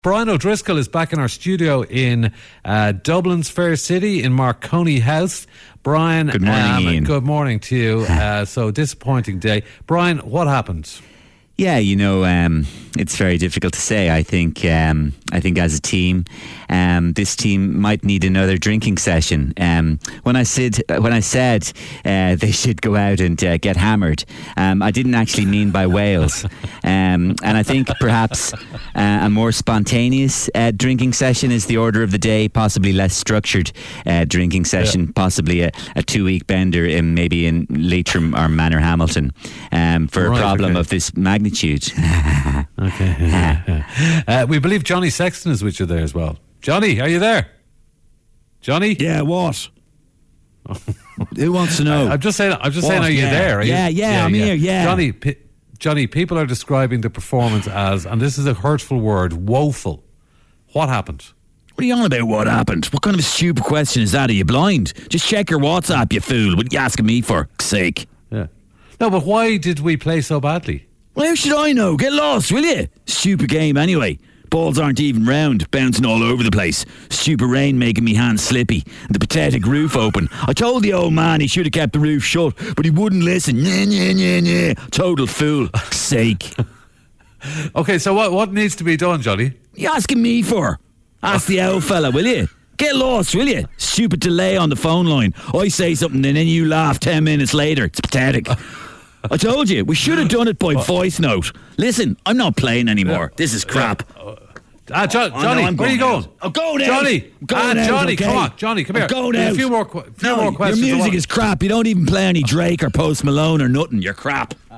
Brian O'Driscoll is back in our studio in Dublin's Fair City in Marconi House. Brian, good morning, Ian. Good morning to you. So disappointing day. Brian, what happened? Yeah, it's very difficult to say. I think as a team, this team might need another drinking session. When I said they should go out and get hammered, I didn't actually mean by Wales. And I think perhaps a more spontaneous drinking session is the order of the day. Possibly less structured drinking session. Possibly a 2-week bender in Leitrim or Manor Hamilton for a problem of this magnitude. Okay. We believe Johnny Sexton is with you there as well. Johnny, are you there? Johnny? Yeah, what? Who wants to know? I'm just saying, are you there? I'm here, yeah. Johnny, people are describing the performance as, and this is a hurtful word, woeful. What happened? What are you on about, what happened? What kind of a stupid question is that? Are you blind? Just check your WhatsApp, you fool. What are you asking me for? Sake. Yeah. No, but why did we play so badly? Well, how should I know? Get lost, will you? Stupid game anyway. Balls aren't even round, bouncing all over the place. Stupid rain making me hands slippy. And the pathetic roof open. I told the old man he should have kept the roof shut, but he wouldn't listen. Nah. Total fool. Sake. Okay, so what needs to be done, Johnny? What are you asking me for? Ask the old fella, will you? Get lost, will you? Stupid delay on the phone line. I say something and then you laugh 10 minutes later. It's pathetic. I told you, we should have done it by voice note. Listen, I'm not playing anymore. This is crap. Johnny, where are you going? I'm going out. Johnny, Johnny, come on. Johnny, come here. I'm going out. A few more questions. Your music is crap. You don't even play any Drake or Post Malone or nothing. You're crap.